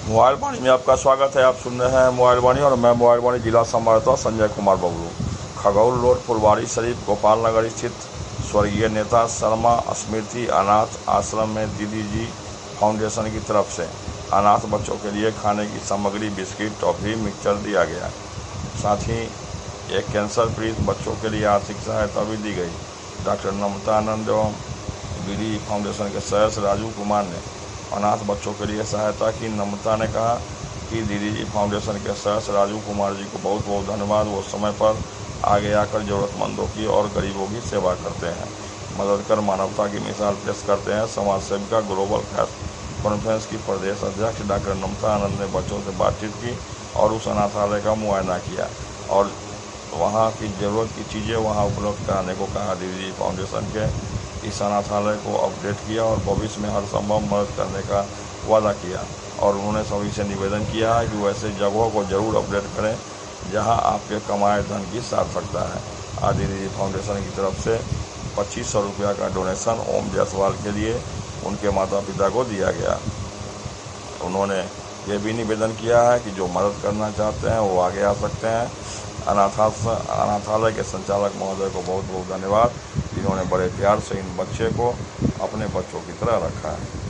Mobile वाणी में आपका स्वागत है। आप सुन रहे हैं मोबाइल वाणी और मैं मोबाइल वाणी जिला संवाददाता संजय कुमार बबलू। खगौल रोड फुलवारी शरीफ गोपाल नगर स्थित स्वर्गीय नेता शर्मा स्मृति अनाथ आश्रम में दीदी जी फाउंडेशन की तरफ से अनाथ बच्चों के लिए खाने की सामग्री, बिस्किट, टॉफी, मिक्सचर दिया गया। साथ ही एक कैंसर पीड़ित बच्चों के लिए आर्थिक सहायता भी दी गई। डॉक्टर नमता आनंद एवं बीडी फाउंडेशन के सदस्य राजू कुमार ने अनाथ बच्चों के लिए सहायता की। नम्रता ने कहा कि दीदी जी फाउंडेशन के सदस्य राजू कुमार जी को बहुत बहुत धन्यवाद। वो समय पर आगे आकर ज़रूरतमंदों की और गरीबों की सेवा करते हैं, मदद कर मानवता की मिसाल पेश करते हैं। समाज सेविका ग्लोबल कॉन्फ्रेंस की प्रदेश अध्यक्ष डॉक्टर नम्रता आनंद ने बच्चों से बातचीत की और उस अनाथालय का मुआयना किया और वहाँ की ज़रूरत की चीज़ें वहाँ उपलब्ध कराने को कहा। दीदी जी फाउंडेशन के इस अनाथालय को अपडेट किया और भविष्य में हर संभव मदद करने का वादा किया। और उन्होंने सभी से निवेदन किया है कि वैसे जगहों को जरूर अपडेट करें जहां आपके कमाए धन की सार्थकता है। आज दीदी फाउंडेशन की तरफ से 2500 रुपया का डोनेशन ओम जायसवाल के लिए उनके माता पिता को दिया गया। उन्होंने ये भी निवेदन किया है कि जो मदद करना चाहते हैं वो आगे आ सकते हैं। अनाथालय के संचालक महोदय को बहुत बहुत धन्यवाद, जिन्होंने बड़े प्यार से इन बच्चे को अपने बच्चों की तरह रखा है।